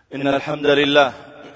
إن الحمد لله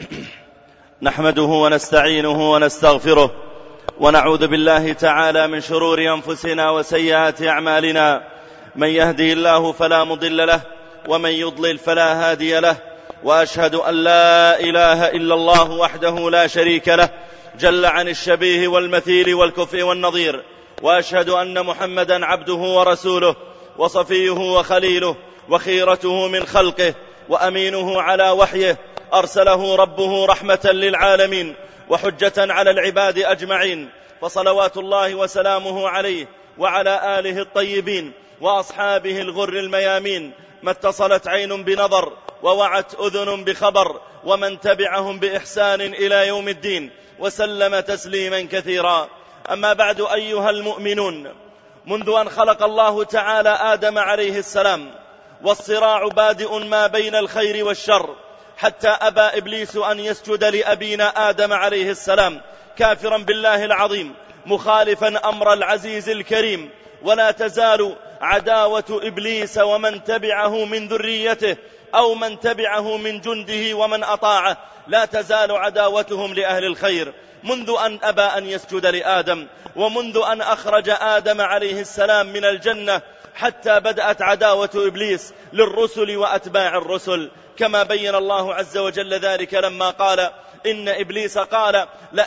نحمده ونستعينه ونستغفره ونعوذ بالله تعالى من شرور أنفسنا وسيئات أعمالنا. من يهدي الله فلا مضل له ومن يضلل فلا هادي له، وأشهد أن لا إله إلا الله وحده لا شريك له جل عن الشبيه والمثيل والكفء والنظير، وأشهد أن محمدا عبده ورسوله وصفيه وخليله وخيرته من خلقه وأمينه على وحيه، أرسله ربه رحمة للعالمين وحجة على العباد أجمعين، فصلوات الله وسلامه عليه وعلى آله الطيبين وأصحابه الغر الميامين. ما اتصلت عين بنظر ووعت أذن بخبر، ومن تبعهم بإحسان إلى يوم الدين، وسلم تسليما كثيرا. أما بعد أيها المؤمنون، منذ أن خلق الله تعالى آدم عليه السلام والصراع بادئ ما بين الخير والشر، حتى أبى إبليس أن يسجد لأبينا آدم عليه السلام كافرا بالله العظيم مخالفا أمر العزيز الكريم. ولا تزال عداوة إبليس ومن تبعه من ذريته أو من تبعه من جنده ومن أطاعه، لا تزال عداوتهم لأهل الخير منذ أن أبى أن يسجد لآدم، ومنذ أن أخرج آدم عليه السلام من الجنة، حتى بدأت عداوة إبليس للرسل وأتباع الرسل، كما بين الله عز وجل ذلك لما قال إن إبليس قال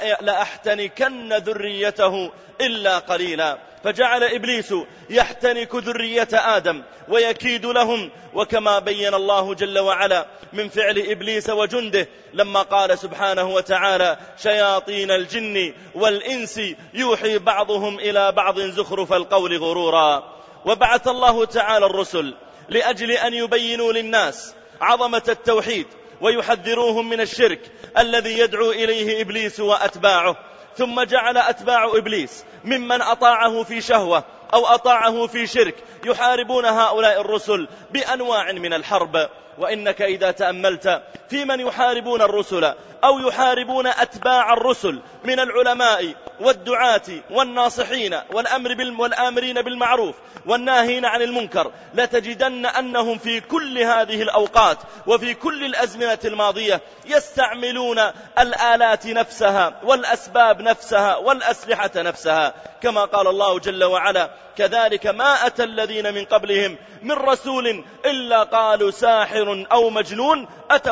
لأحتنكن ذريته إلا قليلا، فجعل إبليس يحتنك ذرية آدم ويكيد لهم، وكما بين الله جل وعلا من فعل إبليس وجنده لما قال سبحانه وتعالى شياطين الجن والإنس يوحي بعضهم إلى بعض زخرف القول غرورا. وبعث الله تعالى الرسل لأجل أن يبينوا للناس عظمة التوحيد ويحذروهم من الشرك الذي يدعو إليه إبليس وأتباعه، ثم جعل أتباع إبليس ممن أطاعه في شهوة أو أطاعه في شرك يحاربون هؤلاء الرسل بأنواع من الحرب. وإنك إذا تأملت في من يحاربون الرسل أو يحاربون أتباع الرسل من العلماء والدعاة والناصحين والآمرين بالمعروف والناهين عن المنكر، لتجدن أنهم في كل هذه الأوقات وفي كل الأزمنة الماضية يستعملون الآلات نفسها والأسباب نفسها والأسلحة نفسها، كما قال الله جل وعلا كذلك ما أتى الذين من قبلهم من رسول إلا قالوا ساحر أو مجنون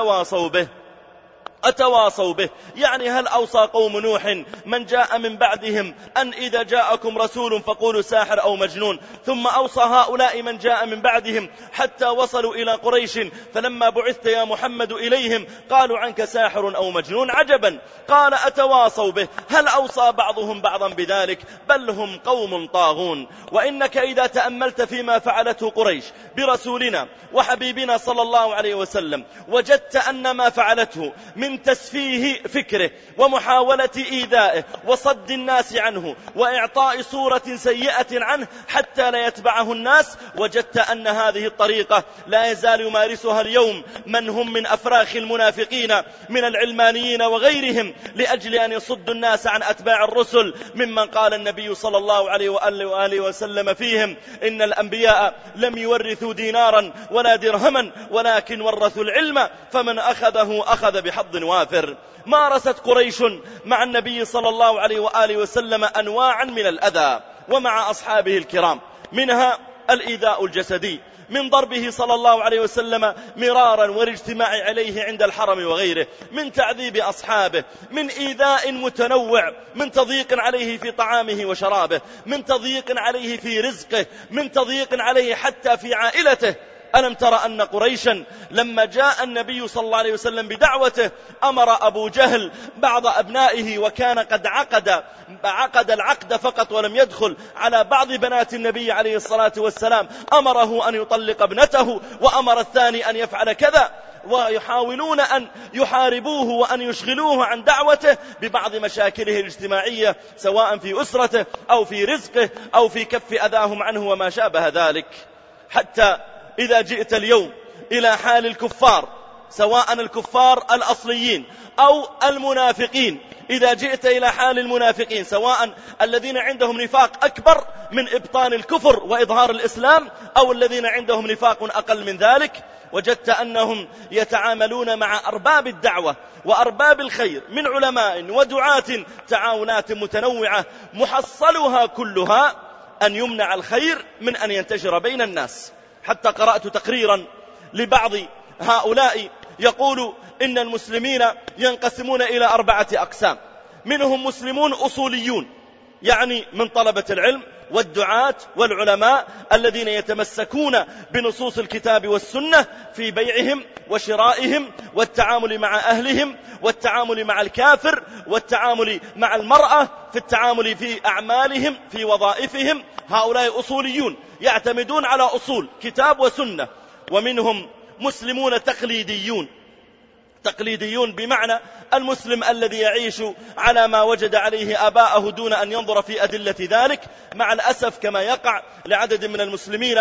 أتواصوا به. يعني هل أوصى قوم نوح من جاء من بعدهم أن إذا جاءكم رسول فقولوا ساحر أو مجنون، ثم أوصى هؤلاء من جاء من بعدهم حتى وصلوا إلى قريش فلما بعثت يا محمد إليهم قالوا عنك ساحر أو مجنون، عجبا قال أتواصوا به. هل أوصى بعضهم بعضا بذلك؟ بل هم قوم طاغون. وإنك إذا تأملت فيما فعلته قريش برسولنا وحبيبنا صلى الله عليه وسلم، وجدت أن ما فعلته من تسفيه فكره ومحاولة إيذائه وصد الناس عنه وإعطاء صورة سيئة عنه حتى لا يتبعه الناس، وجدت أن هذه الطريقة لا يزال يمارسها اليوم من هم من أفراخ المنافقين من العلمانيين وغيرهم لأجل أن يصدوا الناس عن أتباع الرسل، ممن قال النبي صلى الله عليه وآله وسلم فيهم إن الأنبياء لم يورثوا دينارا ولا درهما ولكن ورثوا العلم فمن أخذه أخذ بحظ وافر. مارست قريش مع النبي صلى الله عليه وآله وسلم أنواعا من الأذى ومع أصحابه الكرام، منها الإيذاء الجسدي من ضربه صلى الله عليه وسلم مرارا والاجتماع عليه عند الحرم وغيره، من تعذيب أصحابه، من إيذاء متنوع، من تضييق عليه في طعامه وشرابه، من تضييق عليه في رزقه، من تضييق عليه حتى في عائلته. ألم ترى أن قريشا لما جاء النبي صلى الله عليه وسلم بدعوته أمر أبو جهل بعض أبنائه، وكان قد عقد العقد فقط ولم يدخل على بعض بنات النبي عليه الصلاة والسلام، أمره أن يطلق ابنته وأمر الثاني أن يفعل كذا، ويحاولون أن يحاربوه وأن يشغلوه عن دعوته ببعض مشاكله الاجتماعية سواء في أسرته أو في رزقه أو في كف أذاهم عنه وما شابه ذلك. حتى إذا جئت اليوم إلى حال الكفار، سواء الكفار الأصليين أو المنافقين. إذا جئت إلى حال المنافقين سواء الذين عندهم نفاق أكبر من إبطان الكفر وإظهار الإسلام أو الذين عندهم نفاق أقل من ذلك، وجدت أنهم يتعاملون مع أرباب الدعوة وأرباب الخير من علماء ودعاة تعاونات متنوعة محصلها كلها أن يمنع الخير من أن ينتشر بين الناس. حتى قرأت تقريرا لبعض هؤلاء يقول إن المسلمين ينقسمون إلى 4 أقسام، منهم مسلمون أصوليون، يعني من طلبة العلم والدعاة والعلماء الذين يتمسكون بنصوص الكتاب والسنة في بيعهم وشرائهم والتعامل مع أهلهم والتعامل مع الكافر والتعامل مع المرأة في التعامل في أعمالهم في وظائفهم. هؤلاء أصوليون يعتمدون على أصول كتاب وسنة. ومنهم مسلمون تقليديون بمعنى المسلم الذي يعيش على ما وجد عليه آباءه دون أن ينظر في أدلة ذلك، مع الأسف كما يقع لعدد من المسلمين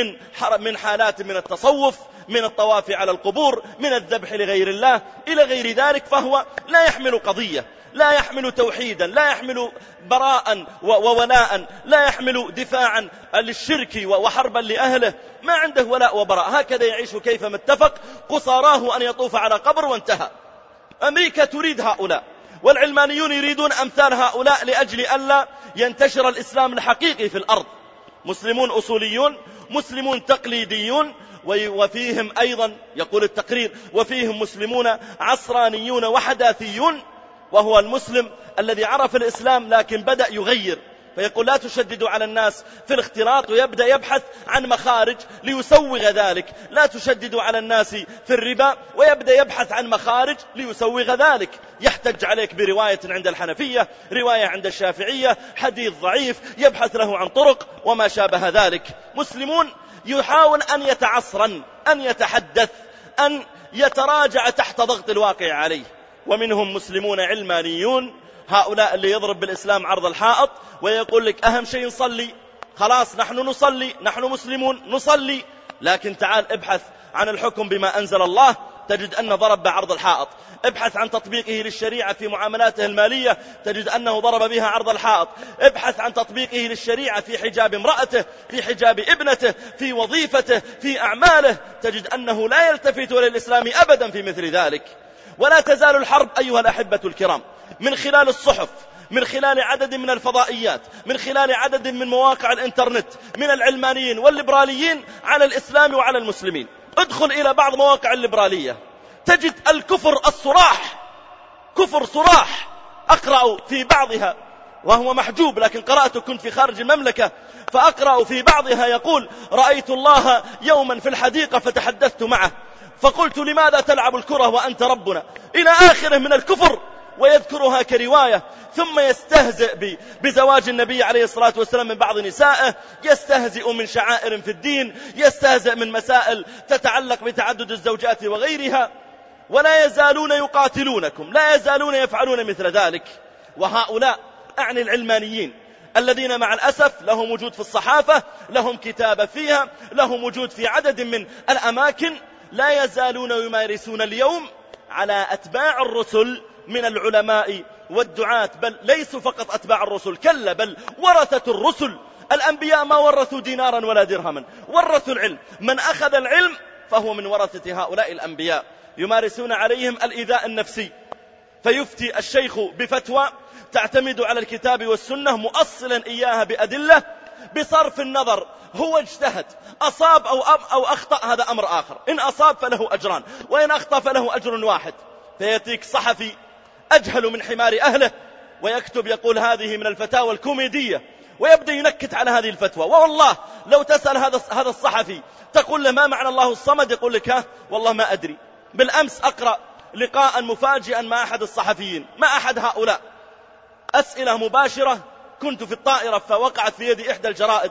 من حالات من التصوف، من الطواف على القبور، من الذبح لغير الله إلى غير ذلك. فهو لا يحمل قضية، لا يحمل توحيدا، لا يحمل براء وولاء، لا يحمل دفاعا للشرك وحربا لأهله، ما عنده ولاء وبراء، هكذا يعيش كيفما اتفق، قصاراه أن يطوف على قبر وانتهى. أمريكا تريد هؤلاء، والعلمانيون يريدون أمثال هؤلاء لأجل ألا ينتشر الإسلام الحقيقي في الأرض. مسلمون أصوليون، مسلمون تقليديون، وفيهم أيضا يقول التقرير وفيهم مسلمون عصرانيون وحداثيون، وهو المسلم الذي عرف الإسلام لكن بدأ يغير، فيقول لا تشددوا على الناس في الاختلاط، ويبدأ يبحث عن مخارج ليسوغ ذلك. لا تشددوا على الناس في الربا، ويبدأ يبحث عن مخارج ليسوغ ذلك. يحتج عليك برواية عند الحنفية، رواية عند الشافعية، حديث ضعيف، يبحث له عن طرق وما شابه ذلك. مسلمون يحاول أن يتعصرن، أن يتحدث، أن يتراجع تحت ضغط الواقع عليه. ومنهم مسلمون علمانيون، هؤلاء اللي يضرب بالإسلام عرض الحائط ويقول لك أهم شيء نصلي، خلاص نحن نصلي، نحن مسلمون نصلي، لكن تعال ابحث عن الحكم بما أنزل الله تجد أنه ضرب بعرض الحائط. ابحث عن تطبيقه للشريعة في معاملاته المالية تجد أنه ضرب بها عرض الحائط. ابحث عن تطبيقه للشريعة في حجاب امرأته، في حجاب ابنته، في وظيفته، في أعماله، تجد أنه لا يلتفت للإسلام أبدا في مثل ذلك. ولا تزال الحرب أيها الأحبة الكرام من خلال الصحف، من خلال عدد من الفضائيات، من خلال عدد من مواقع الانترنت من العلمانيين والليبراليين على الإسلام وعلى المسلمين. ادخل إلى بعض مواقع الليبرالية تجد الكفر الصراح، كفر صراح. أقرأ في بعضها وهو محجوب، لكن قرأت كنت في خارج المملكة، فأقرأ في بعضها يقول رأيت الله يوما في الحديقة فتحدثت معه فقلت لماذا تلعب الكرة وأنت ربنا، إلى آخره من الكفر، ويذكرها كرواية. ثم يستهزئ بزواج النبي عليه الصلاة والسلام من بعض نسائه، يستهزئ من شعائر في الدين، يستهزئ من مسائل تتعلق بتعدد الزوجات وغيرها. ولا يزالون يقاتلونكم، لا يزالون يفعلون مثل ذلك. وهؤلاء أعني العلمانيين الذين مع الأسف لهم وجود في الصحافة، لهم كتابة فيها، لهم وجود في عدد من الأماكن، لا يزالون يمارسون اليوم على أتباع الرسل من العلماء والدعاة، بل ليسوا فقط أتباع الرسل، كلا بل ورثة الرسل. الأنبياء ما ورثوا دينارا ولا درهما، ورثوا العلم. من أخذ العلم فهو من ورثة هؤلاء الأنبياء. يمارسون عليهم الإيذاء النفسي، فيفتي الشيخ بفتوى تعتمد على الكتاب والسنة مؤصلا إياها بأدلة، بصرف النظر هو اجتهد، أصاب أو أخطأ هذا أمر آخر، إن أصاب فله أجران، وإن أخطأ فله أجر واحد. فيأتيك صحفي أجهل من حمار أهله ويكتب يقول هذه من الفتاوى الكوميدية، ويبدأ ينكت على هذه الفتوى. والله لو تسأل هذا الصحفي تقول له ما معنى الله الصمد، يقول لك والله ما أدري. بالأمس أقرأ لقاء مفاجئا مع أحد الصحفيين، مع أحد هؤلاء، أسئلة مباشرة، كنت في الطائرة فوقعت في يدي إحدى الجرائد،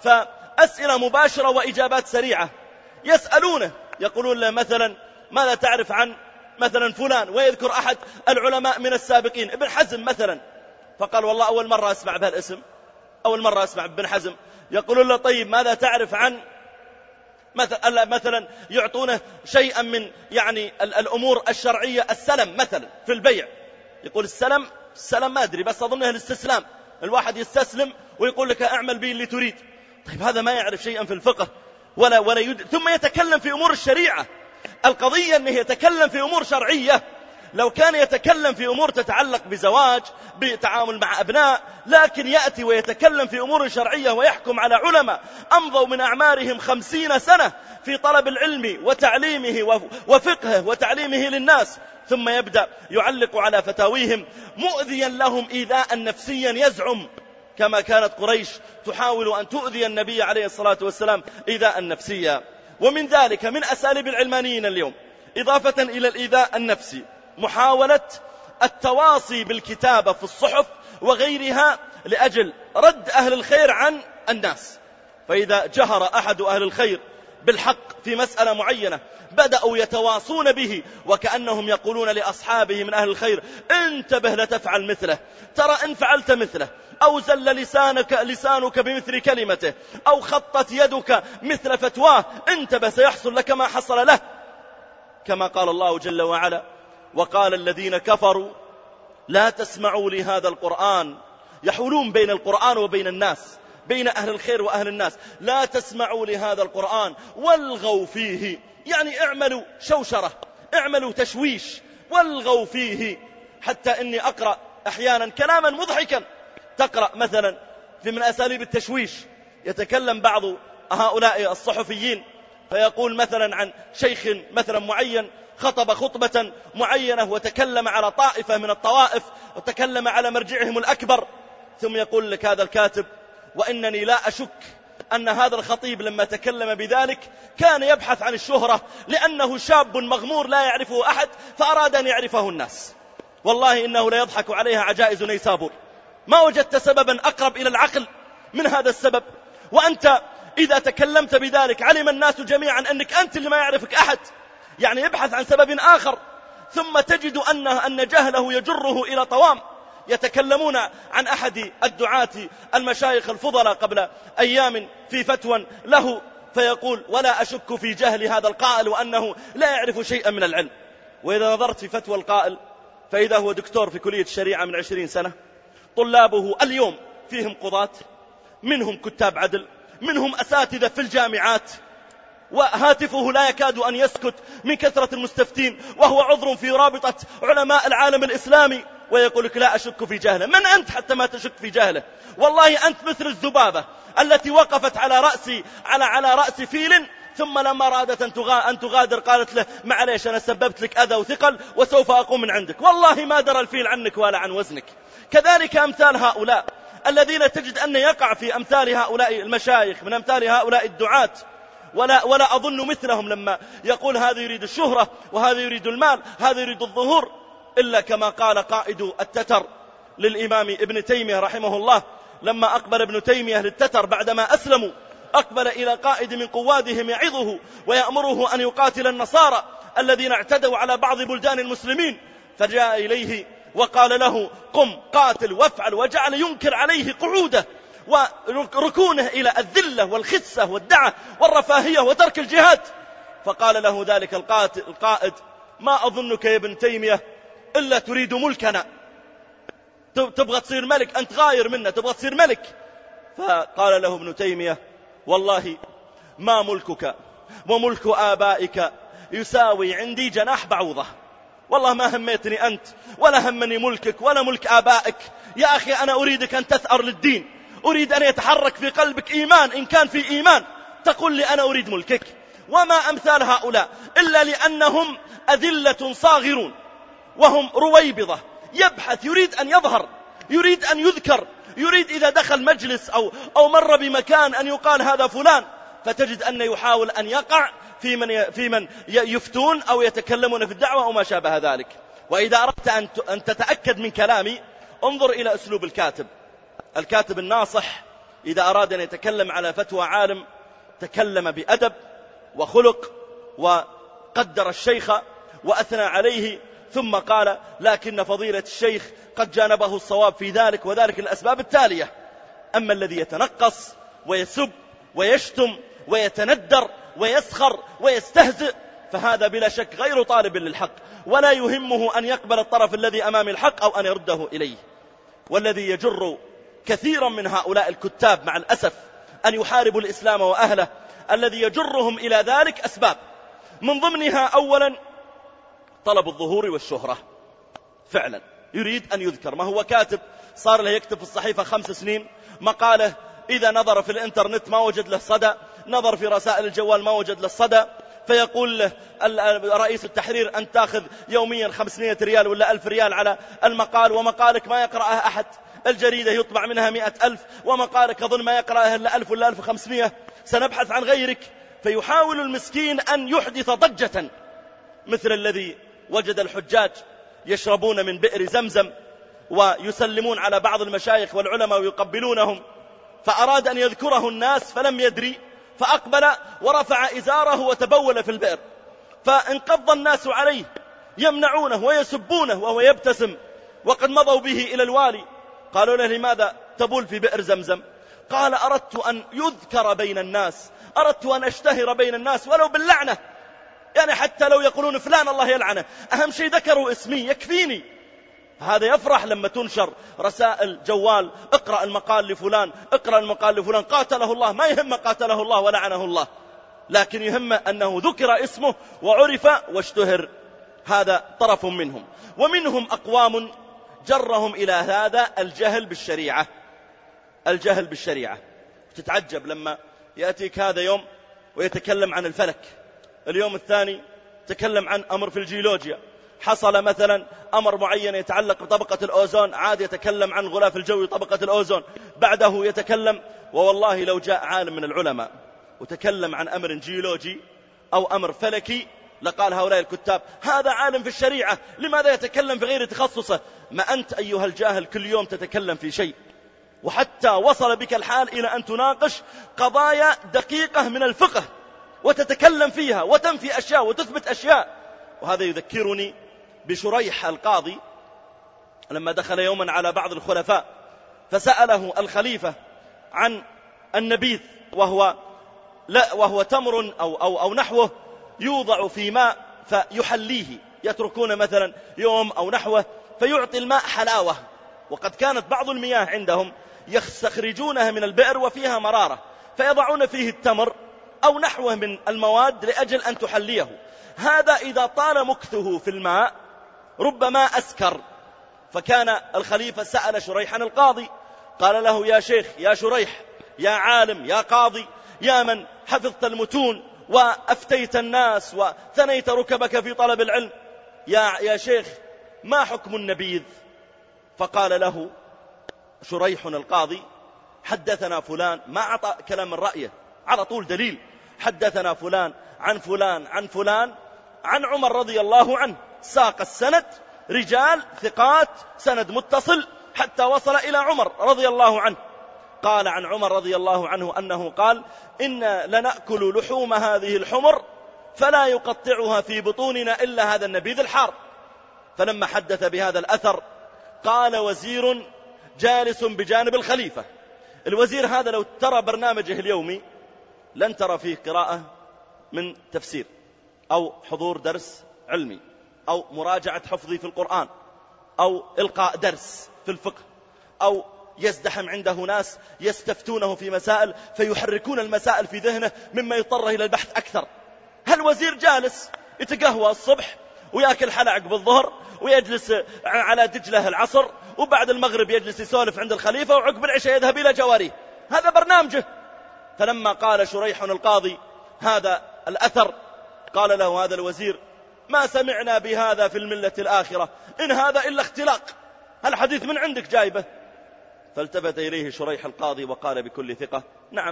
فأسئلة مباشرة وإجابات سريعة. يسألونه يقولون له مثلا ماذا تعرف عن مثلا فلان، ويذكر أحد العلماء من السابقين ابن حزم مثلا، فقال والله أول مرة أسمع بهذا الاسم، أول مرة أسمع ابن حزم. يقولون له طيب ماذا تعرف عن مثلا يعطونه شيئا من يعني الأمور الشرعية، السلم مثلا في البيع، يقول السلم ما أدري بس أظنه الاستسلام، الواحد يستسلم ويقول لك أعمل به اللي تريد. طيب هذا ما يعرف شيئا في الفقه ثم يتكلم في أمور الشريعة. القضية أنه يتكلم في أمور شرعية. لو كان يتكلم في أمور تتعلق بزواج، بتعامل مع أبناء، لكن يأتي ويتكلم في أمور شرعية ويحكم على علماء أمضوا من أعمارهم 50 سنة في طلب العلم وتعليمه وفقهه وتعليمه للناس، ثم يبدأ يعلق على فتاويهم مؤذيا لهم إيذاء نفسيا، يزعم كما كانت قريش تحاول أن تؤذي النبي عليه الصلاة والسلام إيذاء نفسيا. ومن ذلك من أساليب العلمانيين اليوم إضافة إلى الإيذاء النفسي محاولة التواصي بالكتابة في الصحف وغيرها لأجل رد أهل الخير عن الناس. فإذا جهر أحد أهل الخير بالحق في مسألة معينة بدأوا يتواصون به وكأنهم يقولون لأصحابه من أهل الخير انتبه لتفعل مثله، ترى إن فعلت مثله أو زل لسانك بمثل كلمته أو خطت يدك مثل فتواه انتبه سيحصل لك ما حصل له. كما قال الله جل وعلا وقال الذين كفروا لا تسمعوا لهذا القرآن، يحولون بين القرآن وبين الناس، بين أهل الخير وأهل الناس. لا تسمعوا لهذا القرآن والغوا فيه، يعني اعملوا شوشرة، اعملوا تشويش، والغوا فيه. حتى إني أقرأ أحيانا كلاما مضحكا، تقرأ مثلا في من أساليب التشويش يتكلم بعض هؤلاء الصحفيين فيقول مثلا عن شيخ مثلا معين خطب خطبة معينة وتكلم على طائفة من الطوائف وتكلم على مرجعهم الأكبر، ثم يقول لك هذا الكاتب وإنني لا أشك أن هذا الخطيب لما تكلم بذلك كان يبحث عن الشهرة لأنه شاب مغمور لا يعرفه أحد فأراد أن يعرفه الناس. والله إنه لا يضحك عليها عجائز نيسابور. ما وجدت سببا أقرب إلى العقل من هذا السبب. وأنت إذا تكلمت بذلك علم الناس جميعا أنك أنت اللي ما يعرفك أحد، يعني يبحث عن سبب آخر، ثم تجد أن جهله يجره إلى طوام. يتكلمون عن أحد الدعاة المشايخ الفضلاء قبل أيام في فتوى له فيقول ولا أشك في جهل هذا القائل وأنه لا يعرف شيئا من العلم. وإذا نظرت في فتوى القائل فإذا هو دكتور في كلية الشريعة من 20 سنة، طلابه اليوم فيهم قضاة، منهم كتاب عدل، منهم أساتذة في الجامعات، وهاتفه لا يكاد أن يسكت من كثرة المستفتين، وهو عضو في رابطة علماء العالم الإسلامي، ويقول لك لا أشك في جهله. من أنت حتى ما تشك في جهله؟ والله أنت مثل الذبابة التي وقفت على رأس فيل ثم لما أرادت أن تغادر قالت له معليش أنا سببت لك أذى وثقل وسوف أقوم من عندك. والله ما درى الفيل عنك ولا عن وزنك. كذلك أمثال هؤلاء الذين تجد أن يقع في أمثال هؤلاء المشايخ من أمثال هؤلاء الدعاة، ولا أظن مثلهم لما يقول هذا يريد الشهرة وهذا يريد المال، هذا يريد الظهور، إلا كما قال قائد التتر للإمام ابن تيمية رحمه الله لما أقبل ابن تيمية للتتر بعدما أسلموا، أقبل إلى قائد من قوادهم يعظه ويأمره أن يقاتل النصارى الذين اعتدوا على بعض بلدان المسلمين، فجاء إليه وقال له قم قاتل وافعل، وجعل ينكر عليه قعوده وركونه إلى الذلة والخسة والدعة والرفاهية وترك الجهاد. فقال له ذلك القائد ما أظنك يا ابن تيمية إلا تريد ملكنا، تبغى تصير ملك، أنت غاير منا تبغى تصير ملك. فقال له ابن تيمية والله ما ملكك وملك آبائك يساوي عندي جناح بعوضة، والله ما هميتني أنت ولا همني ملكك ولا ملك آبائك. يا أخي أنا أريدك أن تثأر للدين، أريد أن يتحرك في قلبك إيمان، إن كان في إيمان تقول لي أنا أريد ملكك. وما أمثال هؤلاء إلا لأنهم أذلة صاغرون وهم رويبضة، يبحث يريد أن يظهر، يريد أن يذكر، يريد إذا دخل مجلس أو مر بمكان أن يقال هذا فلان، فتجد أن يحاول أن يقع في من يفتون أو يتكلمون في الدعوة أو ما شابه ذلك. وإذا أردت أن تتأكد من كلامي انظر إلى أسلوب الكاتب الناصح. إذا أراد أن يتكلم على فتوى عالم تكلم بأدب وخلق وقدر الشيخ وأثنى عليه، ثم قال لكن فضيلة الشيخ قد جانبه الصواب في ذلك وذلك الأسباب التالية. أما الذي يتنقص ويسب ويشتم ويتندر ويسخر ويستهزئ، فهذا بلا شك غير طالب للحق، ولا يهمه أن يقبل الطرف الذي أمام الحق أو أن يرده إليه. والذي يجر كثيرا من هؤلاء الكتاب مع الأسف أن يحاربوا الإسلام وأهله، الذي يجرهم إلى ذلك أسباب، من ضمنها أولا طلب الظهور والشهرة. فعلا يريد أن يذكر، ما هو كاتب صار له يكتب في الصحيفة 5 سنين مقالة، إذا نظر في الإنترنت ما وجد له صدى، نظر في رسائل الجوال ما وجد له صدى، فيقول له رئيس التحرير أن تأخذ يوميا 500 ريال ولا 1000 ريال على المقال، ومقالك ما يقرأها أحد، الجريدة يطبع منها 100,000، ومقالك أظن ما يقرأها إلا 1000 ولا 1500، سنبحث عن غيرك. فيحاول المسكين أن يحدث ضجة مثل الذي وجد الحجاج يشربون من بئر زمزم ويسلمون على بعض المشايخ والعلماء ويقبلونهم، فأراد أن يذكره الناس فلم يدري، فأقبل ورفع إزاره وتبول في البئر، فانقض الناس عليه يمنعونه ويسبونه وهو يبتسم وقد مضوا به إلى الوالي. قالوا له لماذا تبول في بئر زمزم؟ قال أردت أن يذكر بين الناس، أردت أن أشتهر بين الناس ولو باللعنة، يعني حتى لو يقولون فلان الله يلعنه، أهم شيء ذكروا اسمي يكفيني. هذا يفرح لما تنشر رسائل جوال، اقرأ المقال لفلان، اقرأ المقال لفلان، قاتله الله، ما يهم قاتله الله ولعنه الله، لكن يهم أنه ذكر اسمه وعرف واشتهر. هذا طرف منهم. ومنهم أقوام جرهم إلى هذا الجهل بالشريعة. الجهل بالشريعة، تتعجب لما يأتيك هذا يوم ويتكلم عن الفلك، اليوم الثاني تكلم عن أمر في الجيولوجيا، حصل مثلا أمر معين يتعلق بطبقة الأوزون، عاد يتكلم عن غلاف الجوي طبقة الأوزون، بعده يتكلم. ووالله لو جاء عالم من العلماء وتكلم عن أمر جيولوجي أو أمر فلكي لقال هؤلاء الكتاب هذا عالم في الشريعة، لماذا يتكلم في غير تخصصه؟ ما أنت أيها الجاهل كل يوم تتكلم في شيء، وحتى وصل بك الحال إلى أن تناقش قضايا دقيقة من الفقه وتتكلم فيها وتنفي أشياء وتثبت أشياء. وهذا يذكرني بشريح القاضي لما دخل يوما على بعض الخلفاء فسأله الخليفة عن النبيذ، وهو تمر أو نحوه يوضع في ماء فيحليه، يتركون مثلا يوم أو نحوه فيعطي الماء حلاوة، وقد كانت بعض المياه عندهم يستخرجونها من البئر وفيها مرارة، فيضعون فيه التمر أو نحوه من المواد لأجل أن تحليه. هذا إذا طال مكثه في الماء ربما أسكر. فكان الخليفة سأل شريحا القاضي قال له يا شيخ، يا شريح، يا عالم، يا قاضي، يا من حفظت المتون وأفتيت الناس وثنيت ركبك في طلب العلم، يا شيخ ما حكم النبيذ؟ فقال له شريح القاضي حدثنا فلان، ما أعطى كلام من رأيه، على طول دليل، حدثنا فلان عن فلان عن فلان عن عمر رضي الله عنه، ساق السند رجال ثقات، سند متصل حتى وصل إلى عمر رضي الله عنه. قال عن عمر رضي الله عنه أنه قال إن لنأكل لحوم هذه الحمر فلا يقطعها في بطوننا إلا هذا النبيذ الحار. فلما حدث بهذا الأثر قال وزير جالس بجانب الخليفة، الوزير هذا لو ترى برنامجه اليومي لن ترى فيه قراءة من تفسير أو حضور درس علمي أو مراجعة حفظي في القرآن أو إلقاء درس في الفقه، أو يزدحم عنده ناس يستفتونه في مسائل فيحركون المسائل في ذهنه مما يضطر إلى البحث أكثر. هل وزير جالس يتقهوى الصبح ويأكل حلا عقب الظهر ويجلس على دجلة العصر، وبعد المغرب يجلس يسولف عند الخليفة، وعقب العشاء يذهب إلى جواريه، هذا برنامجه. فلما قال شريح القاضي هذا الأثر قال له هذا الوزير ما سمعنا بهذا في الملة الآخرة، إن هذا إلا اختلاق، الحديث من عندك جايبه. فالتفت إليه شريح القاضي وقال بكل ثقة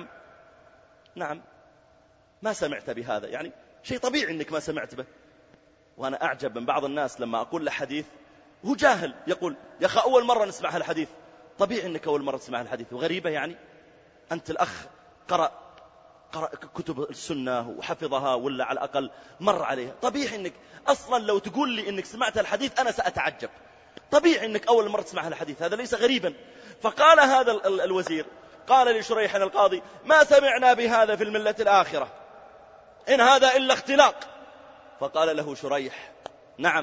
نعم ما سمعت بهذا، يعني شيء طبيعي أنك ما سمعت به. وأنا أعجب من بعض الناس لما أقول له حديث هو جاهل يقول يا أخي أول مرة نسمع هالحديث. طبيعي أنك أول مرة تسمع الحديث، وغريبة يعني أنت الأخ قرأ كتب السنة وحفظها ولا على الأقل مر عليها، طبيعي أنك أصلا لو تقول لي أنك سمعت الحديث أنا سأتعجب، طبيعي أنك أول مرة تسمع الحديث، هذا ليس غريبا. فقال هذا الوزير قال لشريح القاضي ما سمعنا بهذا في الملة الآخرة. إن هذا إلا اختلاق. فقال له شريح: نعم،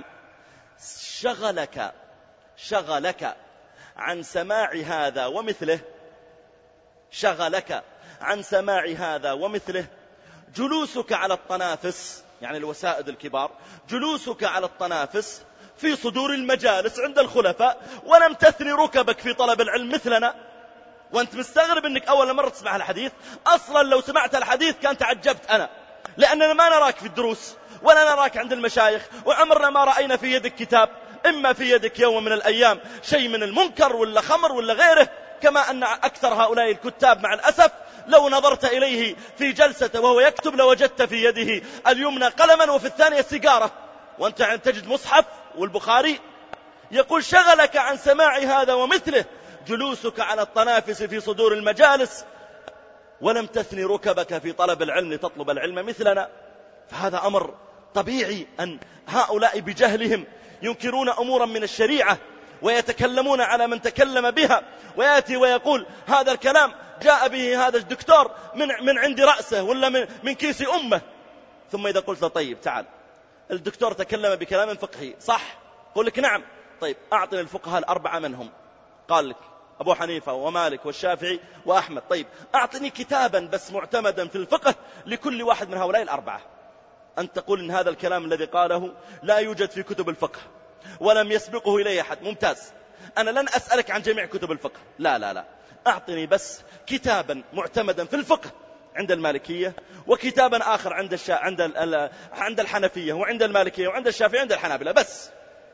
شغلك عن سماع هذا ومثله، شغلك عن سماع هذا ومثله جلوسك على الطنافس، يعني الوسائد الكبار، جلوسك على الطنافس في صدور المجالس عند الخلفاء، ولم تثني ركبك في طلب العلم مثلنا. وانت مستغرب انك اول مرة تسمع الحديث. اصلا لو سمعت الحديث كان تعجبت انا، لاننا ما نراك في الدروس ولا نراك عند المشايخ، وعمرنا ما رأينا في يدك كتاب. اما في يدك يوم من الايام شيء من المنكر ولا خمر ولا غيره، كما ان اكثر هؤلاء الكتاب مع الاسف لو نظرت إليه في جلسة وهو يكتب لوجدت في يده اليمنى قلما وفي الثانية سيجارة، وأنت تجد مصحف والبخاري. يقول: شغلك عن سماع هذا ومثله جلوسك على الطنافس في صدور المجالس، ولم تثني ركبك في طلب العلم لتطلب العلم مثلنا. فهذا أمر طبيعي أن هؤلاء بجهلهم ينكرون أمورا من الشريعة ويتكلمون على من تكلم بها، ويأتي ويقول هذا الكلام جاء به هذا الدكتور من عند رأسه ولا من كيس أمه. ثم إذا قلت له: طيب تعال، الدكتور تكلم بكلام فقهي صح؟ قل لك: نعم. طيب أعطني الفقهاء الأربعة منهم. قال لك أبو حنيفة ومالك والشافعي وأحمد. طيب أعطني كتابا بس معتمدا في الفقه لكل واحد من هؤلاء الأربعة. أن تقول إن هذا الكلام الذي قاله لا يوجد في كتب الفقه ولم يسبقه إليه أحد. ممتاز، أنا لن أسألك عن جميع كتب الفقه، لا، أعطني بس كتابا معتمدا في الفقه عند المالكية، وكتابا آخر عند الحنفية وعند المالكية وعند الشافعية وعند الحنابلة بس.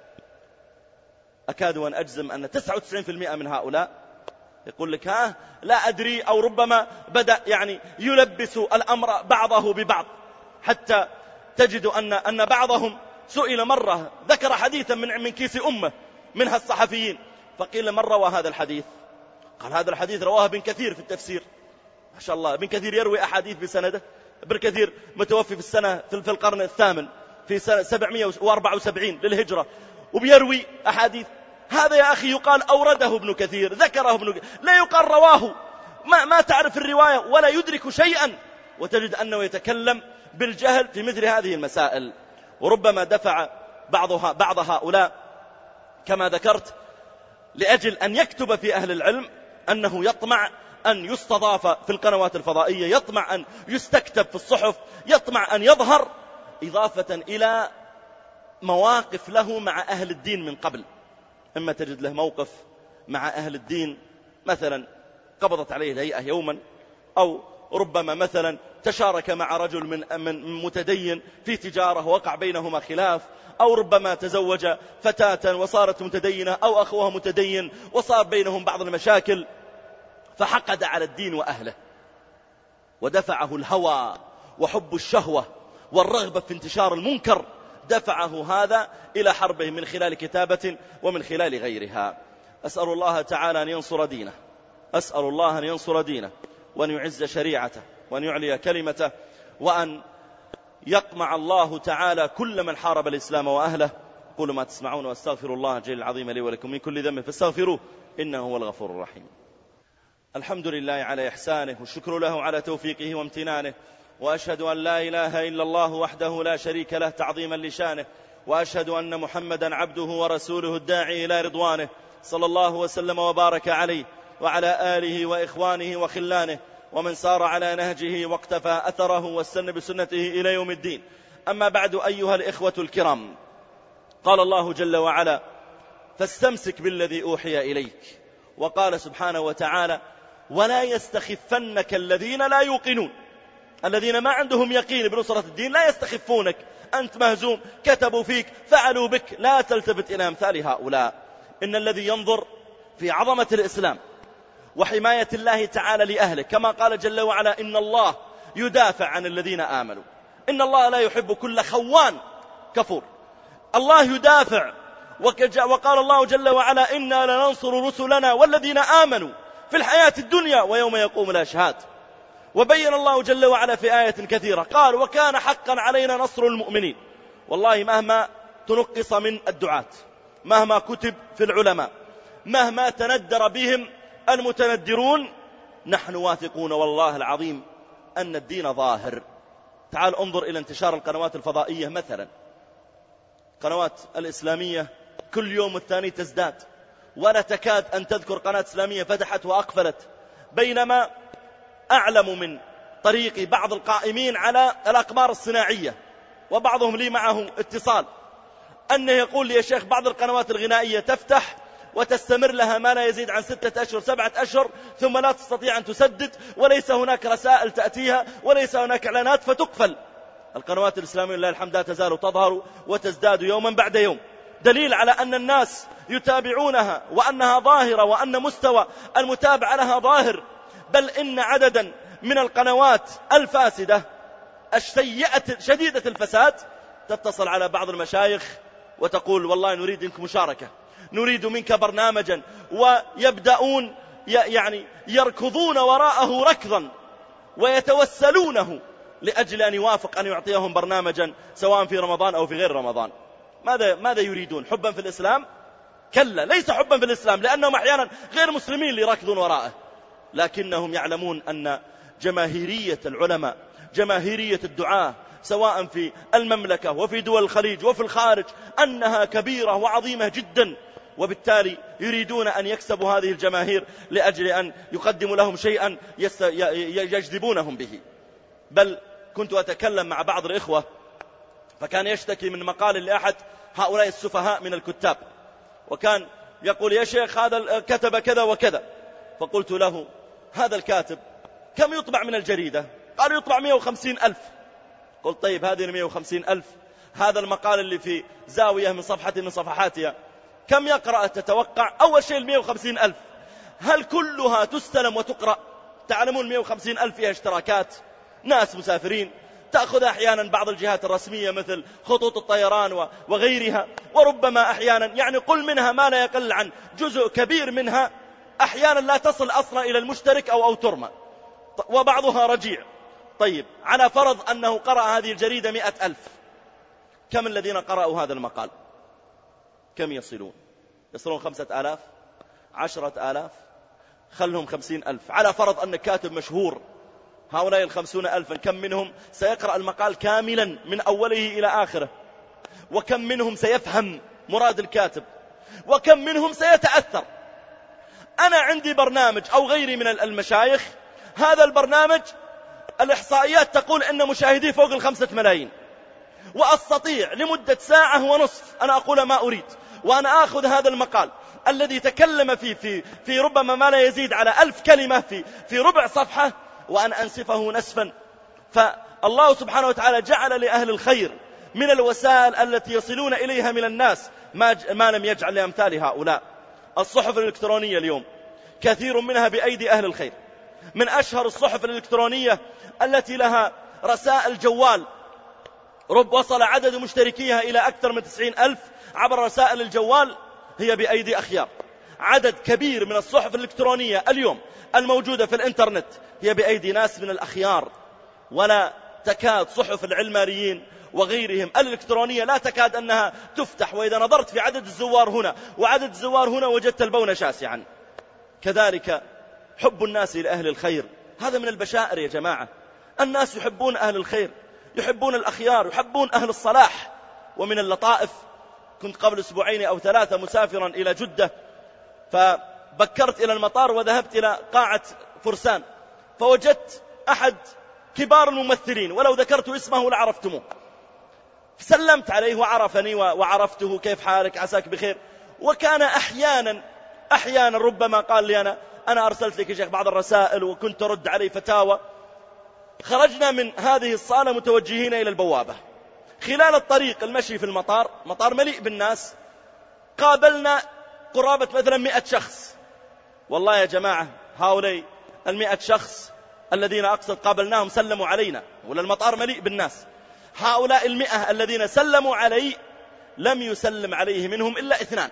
أكاد أن أجزم أن 99% من هؤلاء يقول لك لا أدري، أو ربما بدأ يعني يلبس الأمر بعضه ببعض، حتى تجد أن بعضهم سئل مرة ذكر حديثا من كيس أمه منها الصحفيين، فقيل: من روى هذا الحديث؟ قال: هذا الحديث رواه ابن كثير في التفسير. ما شاء الله، ابن كثير يروي أحاديث بسنده. ابن كثير متوفي في القرن الثامن في سنة 774 للهجرة، وبيروي أحاديث. هذا يا أخي يقال أورده ابن كثير، ذكره ابن كثير، لا يقال رواه. ما تعرف الرواية ولا يدرك شيئا، وتجد أنه يتكلم بالجهل في مثل هذه المسائل. وربما دفع بعض هؤلاء كما ذكرت لأجل أن يكتب في أهل العلم أنه يطمع أن يستضاف في القنوات الفضائية، يطمع أن يستكتب في الصحف، يطمع أن يظهر، إضافة إلى مواقف له مع أهل الدين من قبل. إما تجد له موقف مع أهل الدين، مثلا قبضت عليه الهيئة يوما، أو ربما مثلا تشارك مع رجل من متدين في تجارة وقع بينهما خلاف، أو ربما تزوج فتاة وصارت متدينة، أو أخوها متدين وصار بينهم بعض المشاكل، فحقد على الدين وأهله، ودفعه الهوى وحب الشهوة والرغبة في انتشار المنكر، دفعه هذا إلى حربه من خلال كتابة ومن خلال غيرها. أسأل الله تعالى أن ينصر دينه، أسأل الله أن ينصر دينه، وأن يعز شريعته، وأن يعلي كلمته، وأن يقمع الله تعالى كل من حارب الإسلام وأهله. قولوا ما تسمعون، واستغفر الله الجليل العظيم لي ولكم من كل ذنب فاستغفروه إنه هو الغفور الرحيم. الحمد لله على إحسانه، والشكر له على توفيقه وامتنانه، وأشهد أن لا إله إلا الله وحده لا شريك له تعظيما لشانه، وأشهد أن محمدا عبده ورسوله الداعي إلى رضوانه، صلى الله وسلم وبارك عليه وعلى آله وإخوانه وخلانه ومن سار على نهجه واقتفى أثره واستنى بسنته إلى يوم الدين. أما بعد، أيها الإخوة الكرام، قال الله جل وعلا: فاستمسك بالذي أوحي إليك. وقال سبحانه وتعالى: ولا يستخفنك الذين لا يوقنون. الذين ما عندهم يقين بنصرة الدين لا يستخفونك، أنت مهزوم، كتبوا فيك، فعلوا بك، لا تلتفت إلى أمثال هؤلاء. إن الذي ينظر في عظمة الإسلام وحماية الله تعالى لأهله، كما قال جل وعلا: إن الله يدافع عن الذين آمنوا. إن الله لا يحب كل خوان كفور. الله يدافع، وقال الله جل وعلا: إنا لننصر رسلنا والذين آمنوا في الحياة الدنيا ويوم يقوم الأشهاد. وبين الله جل وعلا في آية كثيرة قال: وكان حقا علينا نصر المؤمنين. والله مهما تنقص من الدعاة، مهما كتب في العلماء، مهما تندر بهم المتندرون، نحن واثقون والله العظيم أن الدين ظاهر. تعال انظر إلى انتشار القنوات الفضائية مثلا. قنوات الإسلامية كل يوم والثاني تزداد، ولا تكاد أن تذكر قناة إسلامية فتحت وأقفلت، بينما أعلم من طريق بعض القائمين على الأقمار الصناعية، وبعضهم لي معه اتصال، أنه يقول لي يا شيخ بعض القنوات الغنائية تفتح وتستمر لها ما لا يزيد عن 6 أشهر 7 أشهر، ثم لا تستطيع أن تسدد، وليس هناك رسائل تأتيها، وليس هناك إعلانات، فتقفل. القنوات الإسلامية لله الحمد لا تزال تظهر وتزداد يوما بعد يوم، دليل على أن الناس يتابعونها وأنها ظاهرة، وأن مستوى المتابعة لها ظاهر. بل إن عددا من القنوات الفاسدة السيئة شديدة الفساد تتصل على بعض المشايخ وتقول والله نريد منك مشاركة، نريد منك برنامجا، ويبدأون يعني يركضون وراءه ركضا ويتوسلونه لأجل أن يوافق أن يعطيهم برنامجا سواء في رمضان أو في غير رمضان. ماذا يريدون؟ حبا في الإسلام؟ كلا، ليس حبا في الإسلام، لأنهم أحيانا غير مسلمين اللي يركضون وراءه، لكنهم يعلمون أن جماهيرية العلماء، جماهيرية الدعاة سواء في المملكة وفي دول الخليج وفي الخارج أنها كبيرة وعظيمة جدا، وبالتالي يريدون أن يكسبوا هذه الجماهير لأجل أن يقدموا لهم شيئا يجذبونهم به. بل كنت أتكلم مع بعض الإخوة فكان يشتكي من مقال لأحد هؤلاء السفهاء من الكتاب، وكان يقول يا شيخ هذا كتب كذا وكذا، فقلت له هذا الكاتب كم يطبع من الجريدة؟ قال يطبع 150,000. قلت طيب هذه 150,000، هذا المقال اللي في زاوية من صفحة من صفحاتها كم يقرأ تتوقع؟ أول شيء 150,000 هل كلها تستلم وتقرأ؟ تعلمون 150,000 فيها اشتراكات، ناس مسافرين تأخذ أحيانا بعض الجهات الرسمية مثل خطوط الطيران وغيرها، وربما أحيانا يعني قل منها ما لا يقل عن جزء كبير منها أحيانا لا تصل أصلا إلى المشترك أو ترمى، وبعضها رجيع. طيب على فرض أنه قرأ هذه الجريدة 100,000، كم الذين قرأوا هذا المقال؟ كم يصلون 5,000 10,000 خلهم 50,000. على فرض أن كاتب مشهور، هؤلاء 50,000 كم منهم سيقرأ المقال كاملا من أوله إلى آخره؟ وكم منهم سيفهم مراد الكاتب؟ وكم منهم سيتأثر؟ أنا عندي برنامج أو غيري من المشايخ، هذا البرنامج الإحصائيات تقول أن مشاهديه فوق 5 ملايين، وأستطيع لمدة 1.5 ساعة أنا أقول ما أريد، وأنا أخذ هذا المقال الذي تكلم في ربما ما لا يزيد على 1000 كلمة في ربع صفحة، وأن أنسفه نسفا. فالله سبحانه وتعالى جعل لأهل الخير من الوسائل التي يصلون إليها من الناس ما لم يجعل لأمثال هؤلاء. الصحف الإلكترونية اليوم كثير منها بأيدي أهل الخير، من أشهر الصحف الإلكترونية التي لها رسائل جوال وصل عدد مشتركيها إلى أكثر من 90,000 عبر رسائل الجوال، هي بأيدي أخيار. عدد كبير من الصحف الإلكترونية اليوم الموجودة في الإنترنت هي بأيدي ناس من الأخيار، ولا تكاد صحف العلمانيين وغيرهم الإلكترونية لا تكاد أنها تفتح، وإذا نظرت في عدد الزوار هنا وعدد الزوار هنا وجدت البون شاسعا. كذلك حب الناس لأهل الخير، هذا من البشائر يا جماعة. الناس يحبون أهل الخير، يحبون الأخيار، يحبون أهل الصلاح. ومن اللطائف، كنت قبل 2 أو 3 مسافرا إلى جدة، فبكرت إلى المطار وذهبت إلى قاعة فرسان، فوجدت أحد كبار الممثلين ولو ذكرت اسمه لعرفتموه، سلمت عليه وعرفني وعرفته، كيف حالك عساك بخير. وكان أحيانا ربما قال لي أنا أرسلت لك يا شيخ بعض الرسائل وكنت أرد عليه فتاوى. خرجنا من هذه الصالة متوجهين إلى البوابة، خلال الطريق المشي في المطار، مطار مليء بالناس، قابلنا قرابة مثلا 100 شخص. والله يا جماعة هؤلاء 100 شخص الذين أقصد قابلناهم سلموا علينا، ولا المطار مليء بالناس. هؤلاء 100 الذين سلموا علي لم يسلم عليه منهم إلا 2.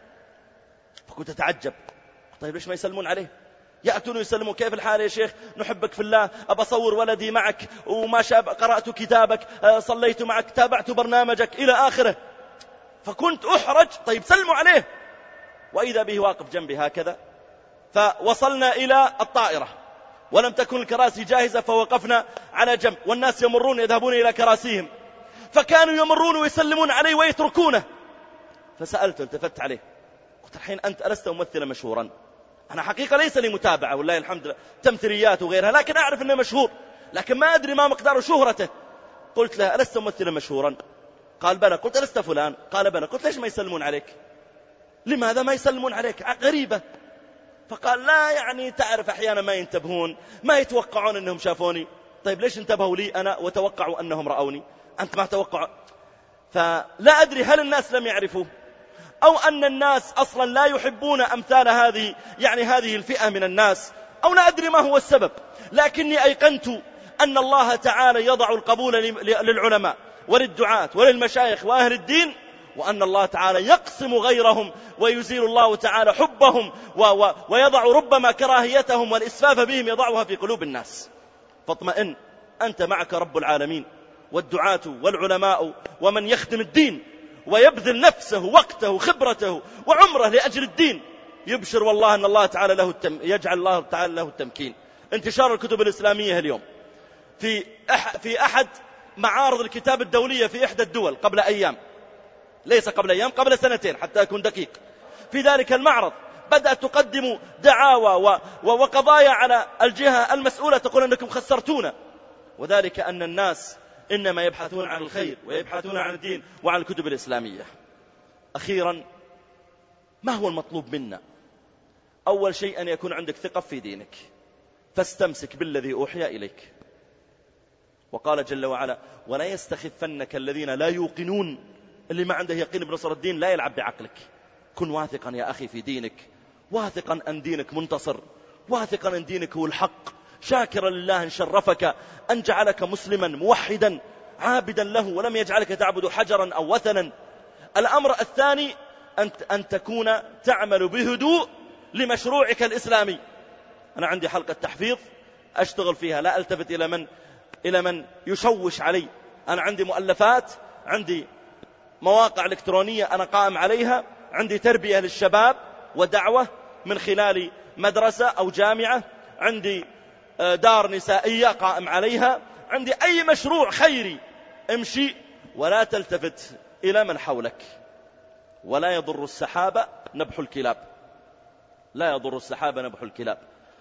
فكنت أتعجب، طيب ليش ما يسلمون عليه؟ يأتون يسلموا كيف الحال يا شيخ، نحبك في الله، أبصور ولدي معك وما شاب، قرأت كتابك، صليت معك، تابعت برنامجك إلى آخره. فكنت أحرج، طيب سلموا عليه. وإذا به واقف جنبي هكذا. فوصلنا إلى الطائرة، ولم تكن الكراسي جاهزة فوقفنا على جنب، والناس يمرون يذهبون إلى كراسيهم، فكانوا يمرون ويسلمون عليه ويتركونه. فسألته، التفت عليه قلت الحين أنت ألست ممثلا مشهورا؟ أنا حقيقة ليس لي متابعة والله الحمد لله تمثيليات وغيرها، لكن أعرف أنه مشهور، لكن ما أدري ما مقدار شهرته. قلت له ألست ممثلا مشهورا؟ قال بلى. قلت ألست فلان؟ قال بلى. قلت ليش ما يسلمون عليك؟ لماذا ما يسلمون عليك؟ غريبة. فقال لا يعني تعرف أحيانا ما ينتبهون، ما يتوقعون أنهم شافوني. طيب ليش انتبهوا لي أنا وتوقعوا أنهم رأوني؟ أنت ما توقعوا. فلا أدري هل الناس لم يعرفوا أو أن الناس أصلا لا يحبون أمثال هذه الفئة من الناس، أو لا أدري ما هو السبب، لكني أيقنت أن الله تعالى يضع القبول للعلماء وللدعاة وللمشايخ وأهل الدين، وأن الله تعالى يقسم غيرهم ويزيل الله تعالى حبهم ويضع ربما كراهيتهم والإسفاف بهم يضعها في قلوب الناس. فاطمئن، أنت معك رب العالمين والدعاة والعلماء ومن يخدم الدين ويبذل نفسه وقته خبرته وعمره لأجل الدين، يبشر والله أن الله تعالى يجعل الله تعالى له التمكين. انتشار الكتب الإسلامية اليوم في أحد معارض الكتاب الدولية في إحدى الدول قبل أيام، ليس قبل أيام، قبل سنتين حتى أكون دقيق، في ذلك المعرض بدأت تقدم دعاوى وقضايا على الجهة المسؤولة تقول أنكم خسرتونا، وذلك أن الناس إنما يبحثون عن الخير ويبحثون عن الدين وعن الكتب الإسلامية. أخيرا، ما هو المطلوب منا؟ أول شيء أن يكون عندك ثقة في دينك، فاستمسك بالذي أوحي إليك. وقال جل وعلا: ولا يستخفنك الذين لا يوقنون. اللي ما عنده يقين بنصر الدين لا يلعب بعقلك. كن واثقا يا أخي في دينك، واثقا أن دينك منتصر، واثقا أن دينك هو الحق، شاكرا لله أن شرفك، أن جعلك مسلما موحدا عابدا له ولم يجعلك تعبد حجرا أو وثنا. الأمر الثاني أن تكون تعمل بهدوء لمشروعك الإسلامي. أنا عندي حلقة تحفيظ أشتغل فيها، لا ألتفت إلى من يشوش علي. أنا عندي مؤلفات، عندي مواقع إلكترونية أنا قائم عليها، عندي تربية للشباب ودعوة من خلال مدرسة أو جامعة، عندي دار نسائية قائم عليها، عندي أي مشروع خيري امشي ولا تلتفت إلى من حولك. ولا يضر السحابة نبح الكلاب، لا يضر السحابة نبح الكلاب.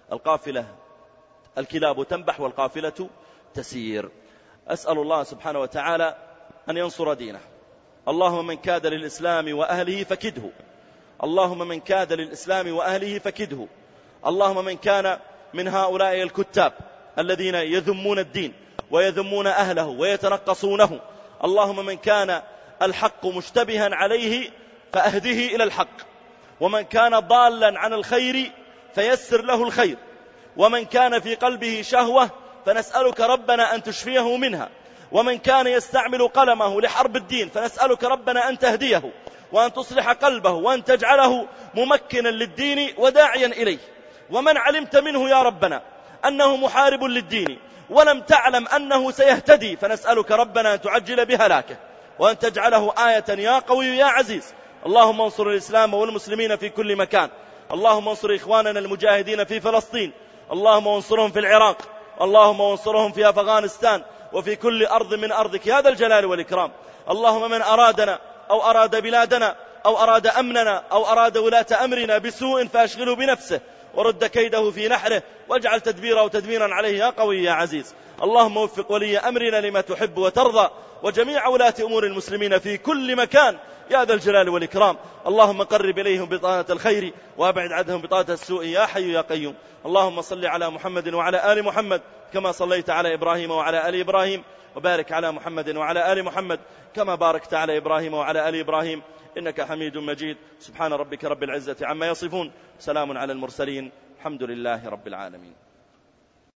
الكلاب تنبح والقافلة تسير. أسأل الله سبحانه وتعالى أن ينصر دينه. اللهم من كاد للإسلام وأهله فكده، اللهم من كاد للإسلام وأهله فكده. اللهم من كان من هؤلاء الكتاب الذين يذمون الدين ويذمون أهله ويتنقصونه، اللهم من كان الحق مشتبها عليه فأهده إلى الحق، ومن كان ضالا عن الخير فيسر له الخير، ومن كان في قلبه شهوة فنسألك ربنا أن تشفيه منها، ومن كان يستعمل قلمه لحرب الدين فنسألك ربنا أن تهديه وأن تصلح قلبه وأن تجعله ممكنا للدين وداعيا إليه. ومن علمت منه يا ربنا أنه محارب للدين ولم تعلم أنه سيهتدي فنسألك ربنا أن تعجل بهلاكه وأن تجعله آية يا قوي يا عزيز. اللهم انصر الإسلام والمسلمين في كل مكان، اللهم انصر إخواننا المجاهدين في فلسطين، اللهم انصرهم في العراق، اللهم انصرهم في أفغانستان وفي كل أرض من أرضك يا ذا الجلال والإكرام. اللهم من أرادنا أو أراد بلادنا أو أراد أمننا أو أراد ولاة أمرنا بسوء فأشغله بنفسه ورد كيده في نحره واجعل تدبيره تدميرا عليه يا قوي يا عزيز. اللهم وفق ولي أمرنا لما تحب وترضى وجميع ولاة أمور المسلمين في كل مكان يا ذا الجلال والإكرام. اللهم قرب إليهم بطانة الخير وابعد عنهم بطانة السوء يا حي يا قيوم. اللهم صل على محمد وعلى آل محمد كما صليت على إبراهيم وعلى آل إبراهيم، وبارك على محمد وعلى آل محمد كما باركت على إبراهيم وعلى آل إبراهيم إنك حميد مجيد. سبحان ربك رب العزة عما يصفون، سلام على المرسلين، الحمد لله رب العالمين.